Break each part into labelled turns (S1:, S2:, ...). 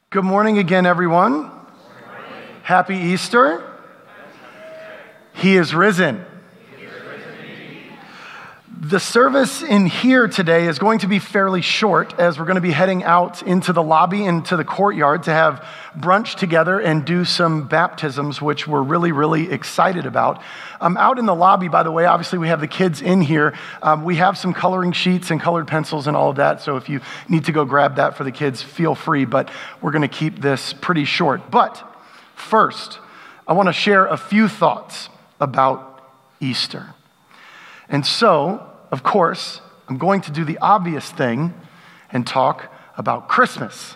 S1: Good morning again, everyone. Happy Easter. He is risen. The service in here today is going to be fairly short as we're going to be heading out into the lobby and to the courtyard to have brunch together and do some baptisms, which we're really excited about. Out in the lobby, by the way, obviously we have the kids in here. We have some coloring sheets and colored pencils and all of that, so if you need to go grab that for the kids, feel free, but we're going to keep this pretty short. But first, I want to share a few thoughts about Easter. And so, of course, I'm going to do the obvious thing and talk about Christmas.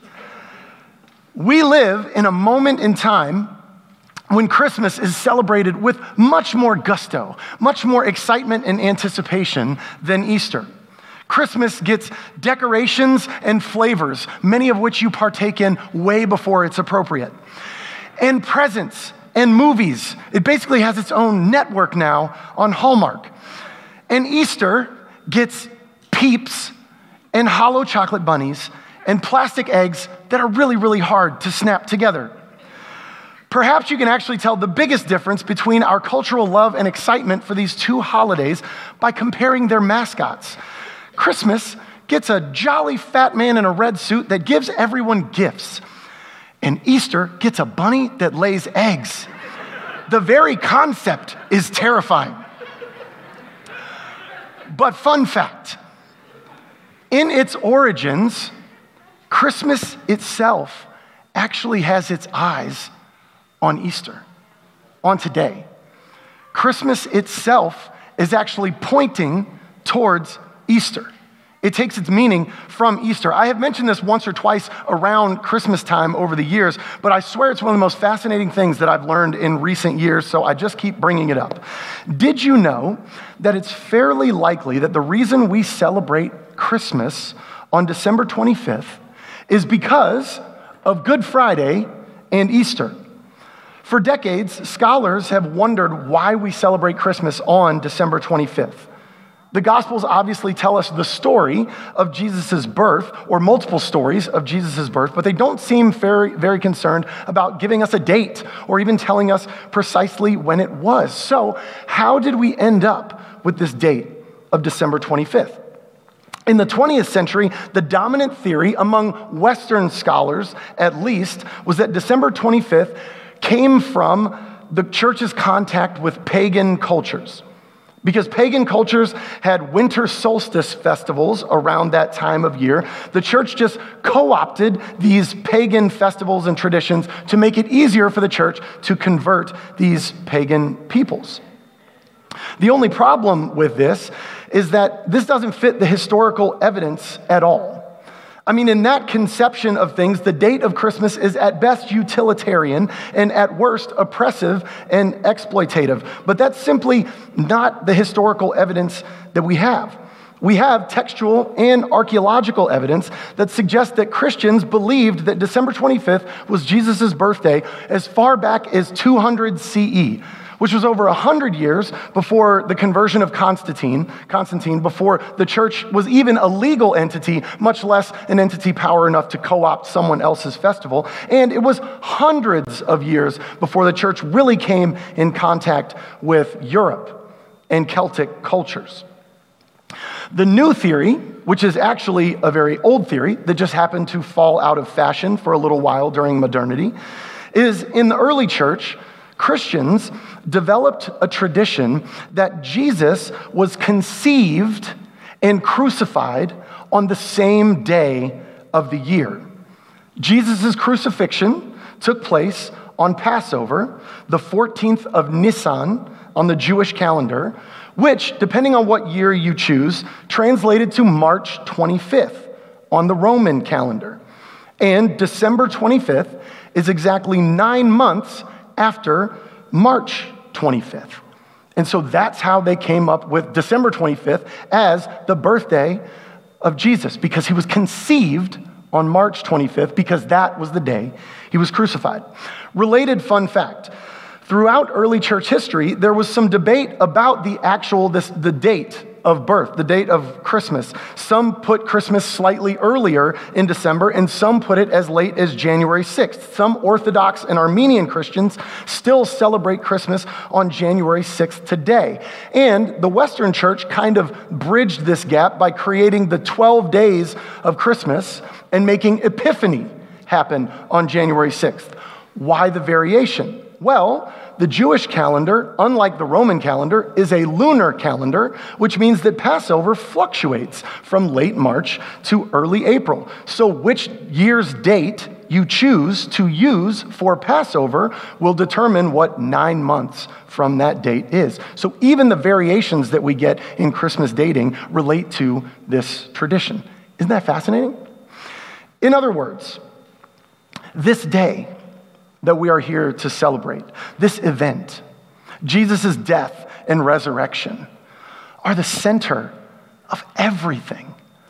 S1: We live in a moment in time when Christmas is celebrated with much more gusto, much more excitement and anticipation than Easter. Christmas gets decorations and flavors, many of which you partake in way before it's appropriate. And presents and movies. It basically has its own network now on Hallmark. And Easter gets Peeps and hollow chocolate bunnies and plastic eggs that are really hard to snap together. Perhaps you can actually tell the biggest difference between our cultural love and excitement for these two holidays by comparing their mascots. Christmas gets a jolly fat man in a red suit that gives everyone gifts. And Easter gets a bunny that lays eggs. The very concept is terrifying. But fun fact, in its origins, Christmas itself actually has its eyes on Easter, on today. Christmas itself is actually pointing towards Easter. It takes its meaning from Easter. I have mentioned this once or twice around Christmas time over the years, but I swear it's one of the most fascinating things that I've learned in recent years, so I just keep bringing it up. Did you know that it's fairly likely that the reason we celebrate Christmas on December 25th is because of Good Friday and Easter? For decades, scholars have wondered why we celebrate Christmas on December 25th. The Gospels obviously tell us the story of Jesus' birth, or multiple stories of Jesus' birth, but they don't seem very concerned about giving us a date or even telling us precisely when it was. So how did we end up with this date of December 25th? In the 20th century, the dominant theory among Western scholars, at least, was that December 25th came from the church's contact with pagan cultures. Because pagan cultures had winter solstice festivals around that time of year, the church just co-opted these pagan festivals and traditions to make it easier for the church to convert these pagan peoples. The only problem with this is that this doesn't fit the historical evidence at all. I mean, in that conception of things, the date of Christmas is at best utilitarian and at worst oppressive and exploitative. But that's simply not the historical evidence that we have. We have textual and archaeological evidence that suggests that Christians believed that December 25th was Jesus' birthday as far back as 200 CE, which was over 100 years before the conversion of Constantine, before the church was even a legal entity, much less an entity power enough to co-opt someone else's festival. And it was hundreds of years before the church really came in contact with Europe and Celtic cultures. The new theory, which is actually a very old theory that just happened to fall out of fashion for a little while during modernity, is in the early church, Christians developed a tradition that Jesus was conceived and crucified on the same day of the year. Jesus' crucifixion took place on Passover, the 14th of Nisan on the Jewish calendar, which, depending on what year you choose, translated to March 25th on the Roman calendar. And December 25th is exactly 9 months after March 25th. And so that's how they came up with December 25th as the birthday of Jesus, because he was conceived on March 25th, because that was the day he was crucified. Related fun fact, throughout early church history, there was some debate about the date of birth, the date of Christmas. Some put Christmas slightly earlier in December, and some put it as late as January 6th. Some Orthodox and Armenian Christians still celebrate Christmas on January 6th today. And the Western Church kind of bridged this gap by creating the 12 days of Christmas and making Epiphany happen on January 6th. Why the variation? Well, the Jewish calendar, unlike the Roman calendar, is a lunar calendar, which means that Passover fluctuates from late March to early April. So which year's date you choose to use for Passover will determine what 9 months from that date is. So even the variations that we get in Christmas dating relate to this tradition. Isn't that fascinating? In other words, this day that we are here to celebrate, this event, Jesus' death and resurrection, are the center of everything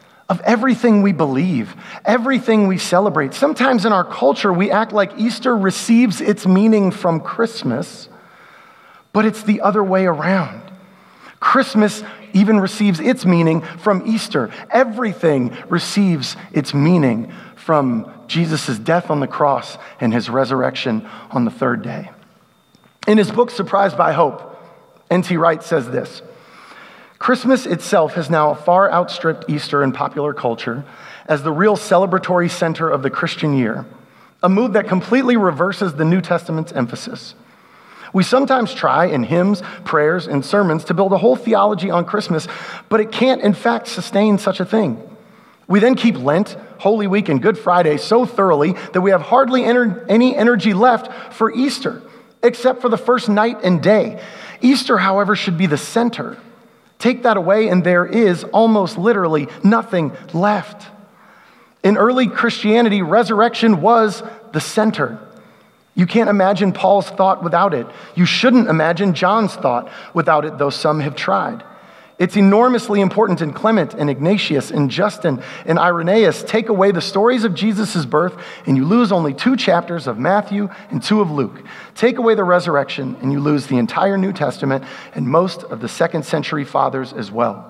S1: we believe, everything we celebrate. Sometimes in our culture, we act like Easter receives its meaning from Christmas, but it's the other way around. Christmas even receives its meaning from Easter. Everything receives its meaning from Jesus' death on the cross and his resurrection on the third day. In his book, Surprised by Hope, N.T. Wright says this: Christmas itself has now far outstripped Easter in popular culture as the real celebratory center of the Christian year, a move that completely reverses the New Testament's emphasis. We sometimes try in hymns, prayers, and sermons to build a whole theology on Christmas, but it can't in fact sustain such a thing. We then keep Lent, Holy Week, and Good Friday so thoroughly that we have hardly any energy left for Easter, except for the first night and day. Easter, however, should be the center. Take that away, and there is almost literally nothing left. In early Christianity, resurrection was the center. You can't imagine Paul's thought without it. You shouldn't imagine John's thought without it, though some have tried. It's enormously important in Clement and Ignatius and Justin and Irenaeus. Take away the stories of Jesus' birth, and you lose only 2 chapters of Matthew and 2 of Luke. Take away the resurrection, and you lose the entire New Testament and most of the 2nd century fathers as well.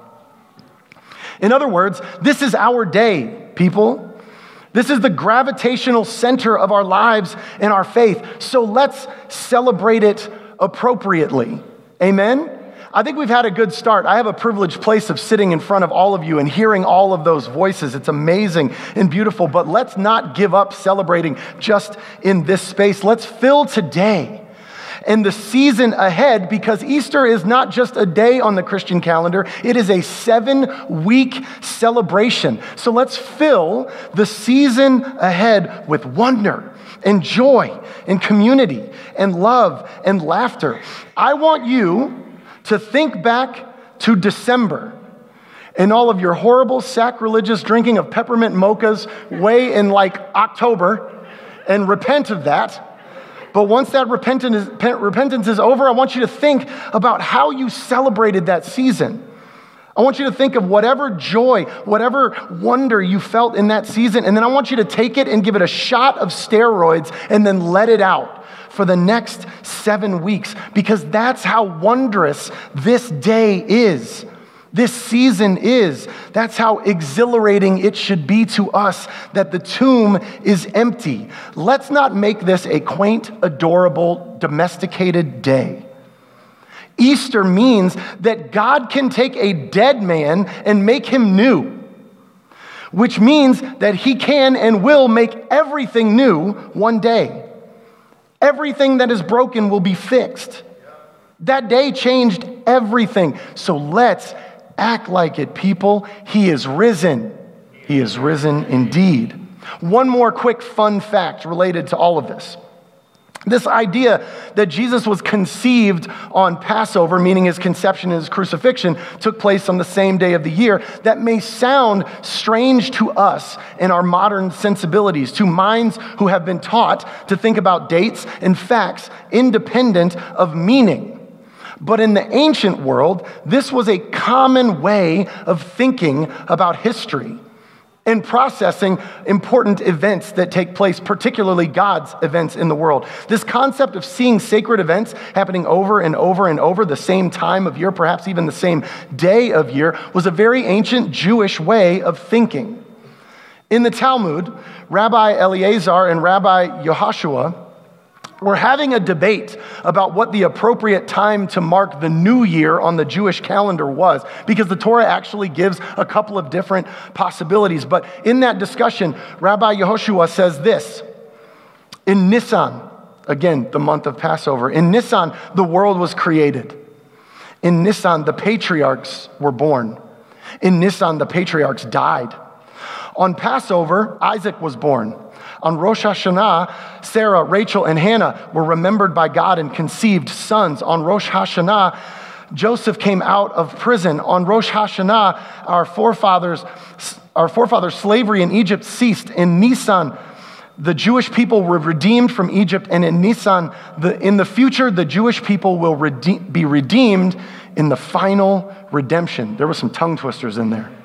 S1: In other words, this is our day, people. This is the gravitational center of our lives and our faith. So let's celebrate it appropriately. Amen? I think we've had a good start. I have a privileged place of sitting in front of all of you and hearing all of those voices. It's amazing and beautiful, but let's not give up celebrating just in this space. Let's fill today and the season ahead, because Easter is not just a day on the Christian calendar, it is a 7-week celebration. So let's fill the season ahead with wonder and joy and community and love and laughter. I want you to think back to December and all of your horrible sacrilegious drinking of peppermint mochas way in like October and repent of that. But once that repentance is over, I want you to think about how you celebrated that season. I want you to think of whatever joy, whatever wonder you felt in that season, and then I want you to take it and give it a shot of steroids and then let it out for the next 7 weeks, because that's how wondrous this day is. This season is. That's how exhilarating it should be to us that the tomb is empty. Let's not make this a quaint, adorable, domesticated day. Easter means that God can take a dead man and make him new, which means that he can and will make everything new one day. Everything that is broken will be fixed. That day changed everything. So let's act like it, people. He is risen. He is risen indeed. One more quick fun fact related to all of this. This idea that Jesus was conceived on Passover, meaning his conception and his crucifixion, took place on the same day of the year. That may sound strange to us in our modern sensibilities, to minds who have been taught to think about dates and facts independent of meaning. But in the ancient world, this was a common way of thinking about history. and processing important events that take place, particularly God's events in the world. This concept of seeing sacred events happening over and over and over the same time of year, perhaps even the same day of year, was a very ancient Jewish way of thinking. In the Talmud, Rabbi Eliezer and Rabbi Yehoshua were having a debate about what the appropriate time to mark the new year on the Jewish calendar was, because the Torah actually gives a couple of different possibilities. But in that discussion, Rabbi Yehoshua says this: in Nisan, again, the month of Passover, in Nisan, the world was created. In Nisan, the patriarchs were born. In Nisan, the patriarchs died. On Passover, Isaac was born. On Rosh Hashanah, Sarah, Rachel, and Hannah were remembered by God and conceived sons. On Rosh Hashanah, Joseph came out of prison. On Rosh Hashanah, our forefathers' slavery in Egypt ceased. In Nisan, the Jewish people were redeemed from Egypt. And in Nisan, in the future, the Jewish people will be redeemed in the final redemption. There were some tongue twisters in there.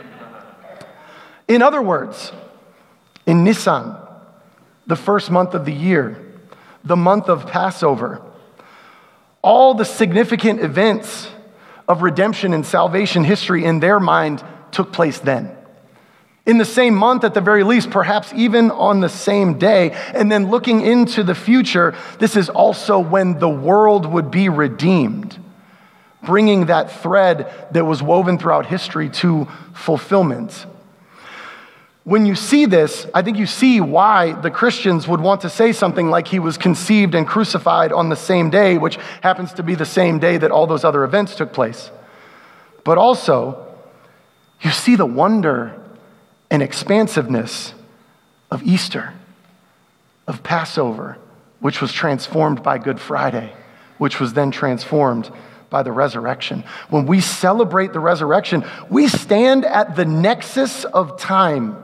S1: In other words, in Nisan, the first month of the year, the month of Passover, all the significant events of redemption and salvation history in their mind took place then. In the same month, at the very least, perhaps even on the same day. And then looking into the future, this is also when the world would be redeemed, bringing that thread that was woven throughout history to fulfillment. When you see this, I think you see why the Christians would want to say something like he was conceived and crucified on the same day, which happens to be the same day that all those other events took place. But also, you see the wonder and expansiveness of Easter, of Passover, which was transformed by Good Friday, which was then transformed by the resurrection. When we celebrate the resurrection, we stand at the nexus of time.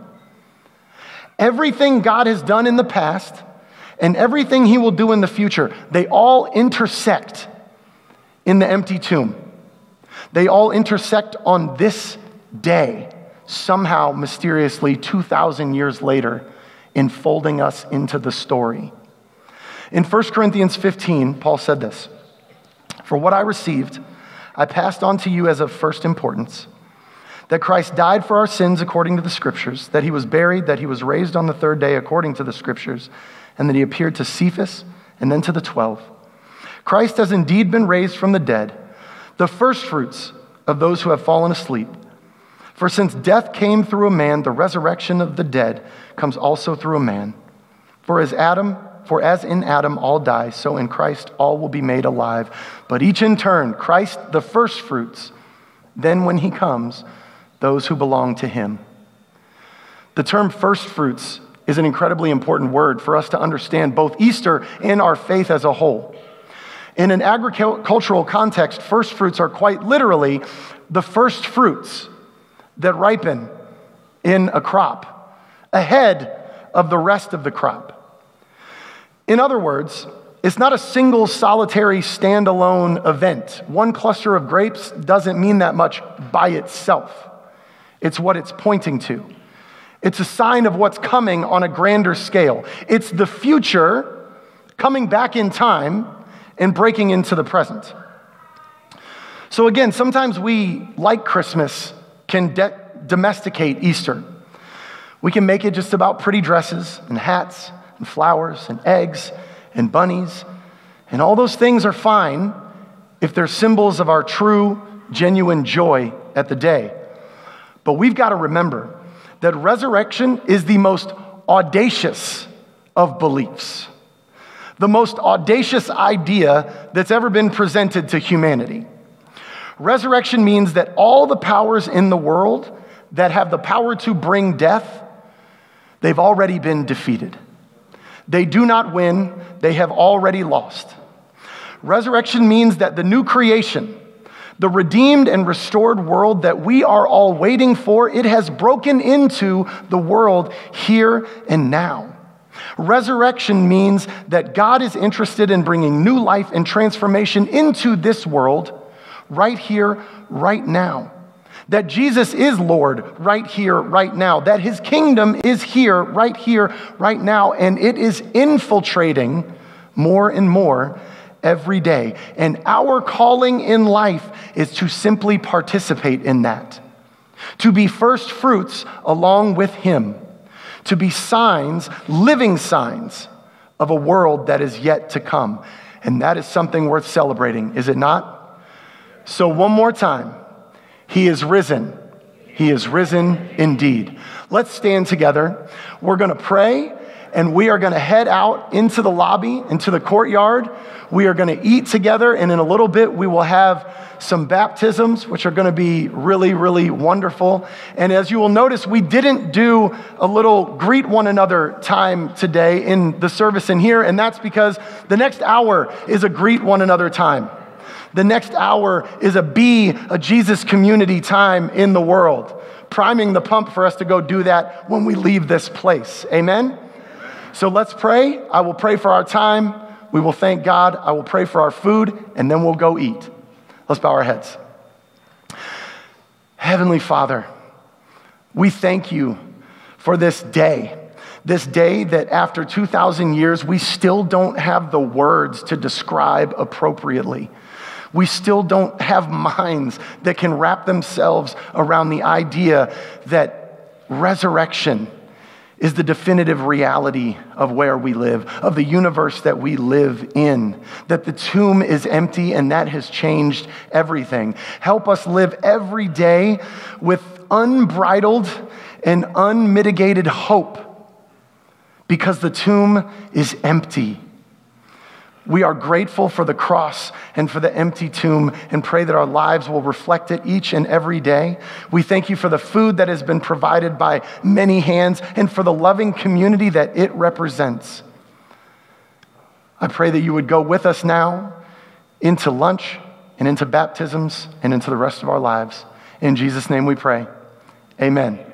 S1: Everything God has done in the past and everything he will do in the future, they all intersect in the empty tomb. They all intersect on this day, somehow mysteriously 2,000 years later, enfolding us into the story. In 1 Corinthians 15, Paul said this: "For what I received, I passed on to you as of first importance, that Christ died for our sins according to the Scriptures, that he was buried, that he was raised on the third day according to the Scriptures, and that he appeared to Cephas and then to the 12. Christ has indeed been raised from the dead, the firstfruits of those who have fallen asleep. For since death came through a man, the resurrection of the dead comes also through a man. For as in Adam all die, so in Christ all will be made alive, but each in turn, Christ the firstfruits, then when he comes, those who belong to him." The term firstfruits is an incredibly important word for us to understand both Easter and our faith as a whole. In an agricultural context, firstfruits are quite literally the first fruits that ripen in a crop ahead of the rest of the crop. In other words, it's not a single solitary standalone event. One cluster of grapes doesn't mean that much by itself. It's what it's pointing to. It's a sign of what's coming on a grander scale. It's the future coming back in time and breaking into the present. So again, sometimes we, like Christmas, can domesticate Easter. We can make it just about pretty dresses and hats and flowers and eggs and bunnies. And all those things are fine if they're symbols of our true, genuine joy at the day. But we've got to remember that resurrection is the most audacious of beliefs, the most audacious idea that's ever been presented to humanity. Resurrection means that all the powers in the world that have the power to bring death, they've already been defeated. They do not win, they have already lost. Resurrection means that the new creation, the redeemed and restored world that we are all waiting for, it has broken into the world here and now. Resurrection means that God is interested in bringing new life and transformation into this world right here, right now. that Jesus is Lord right here, right now, that his kingdom is here, right now, and it is infiltrating more and more every day. And our calling in life is to simply participate in that, to be first fruits along with him, to be signs, living signs of a world that is yet to come. And that is something worth celebrating, is it not? So one more time, he is risen. He is risen indeed. Let's stand together. We're going to pray, and we are going to head out into the lobby, into the courtyard. We are going to eat together, and in a little bit, we will have some baptisms, which are going to be really, really wonderful. And as you will notice, we didn't do a little greet one another time today in the service in here, and that's because the next hour is a greet one another time. The next hour is a Jesus community time in the world, priming the pump for us to go do that when we leave this place. Amen? So let's pray. I will pray for our time. We will thank God. I will pray for our food, and then we'll go eat. Let's bow our heads. Heavenly Father, we thank you for this day that after 2,000 years, we still don't have the words to describe appropriately. We still don't have minds that can wrap themselves around the idea that resurrection is the definitive reality of where we live, of the universe that we live in, that the tomb is empty and that has changed everything. Help us live every day with unbridled and unmitigated hope because the tomb is empty. We are grateful for the cross and for the empty tomb and pray that our lives will reflect it each and every day. We thank you for the food that has been provided by many hands and for the loving community that it represents. I pray that you would go with us now into lunch and into baptisms and into the rest of our lives. In Jesus' name we pray. Amen.